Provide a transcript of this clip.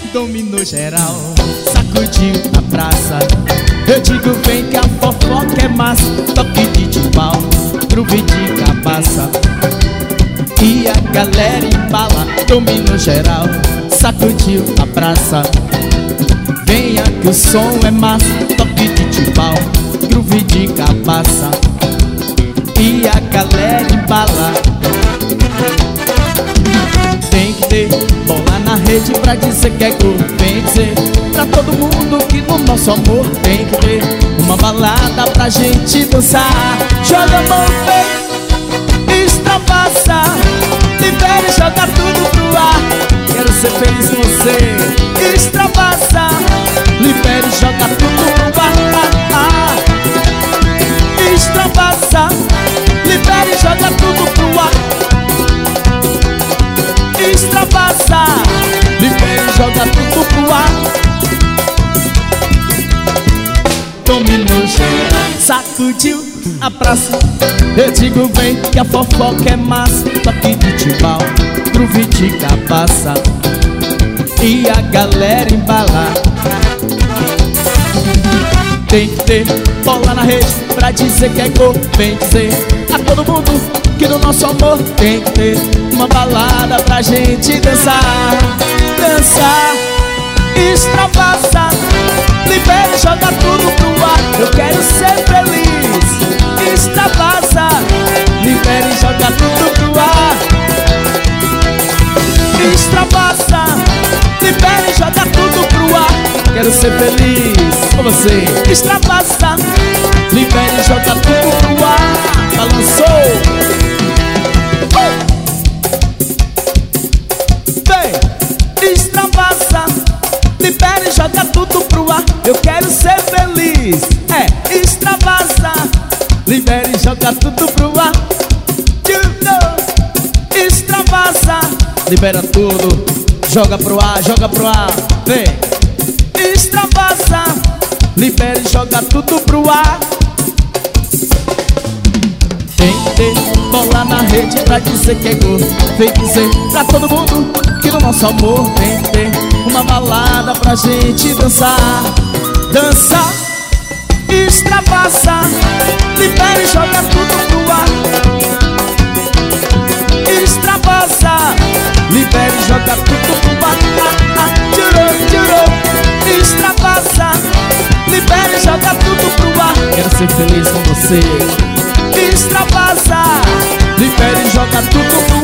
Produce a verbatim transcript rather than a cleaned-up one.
dominou geral, sacudiu na praça. Eu digo vem que a fofoca é massa, toque de timbal, groove de cabaça. E a galera embala, dominou geral, sacudiu na praça. Venha que o som é massa, toque de timbal, groove de cabaça. E a galera embala. Tem que ter bola na rede pra dizer que é gol. Tem que dizer pra todo mundo que no nosso amor tem que ter uma balada pra gente dançar. Joga a mão, vem, extravasa, libera e joga tudo pro ar. Quero ser feliz com você. Extravasa, libera e joga tudo pro ar. ah, ah. Extravasa, libera e joga tudo pro ar. Extravasa, libera e joga tudo pro ar. Dominou geral, sacudiu a praça. Eu digo bem que a fofoca é massa, toque de timbal, groove de cabaça. E a galera embalar. Tem que ter bola na rede pra dizer que é gol. Vem dizer a todo mundo que no nosso amor tem que ter uma balada pra gente dançar. Dançar, extravasa, libera e joga tudo pro ar. Eu quero ser feliz. Extravasa, libera e joga tudo pro ar. Extravasa, libera e joga tudo pro ar. Quero ser feliz com você. Extravasa, libera e joga tudo pro ar. Balançou. Extravasa, libera e joga tudo pro ar. Eu quero ser feliz. É, extravasa, libera e joga tudo pro ar. Extravasa, libera tudo, joga pro ar, joga pro ar. Vem. Extravasa, libera e joga tudo pro ar. Tem que ter bola na rede pra dizer que é gol. Vem dizer pra todo mundo que no nosso amor tem que ter uma balada pra gente dançar. Dançar, extravasa, libera e joga tudo pro ar. Extravasa, libera e joga tudo pro ar. ah, ah, tirou, tirou. Extravasa, libera e joga tudo pro ar. Quero ser feliz com você. Extravasa, libera e joga tudo pro ar.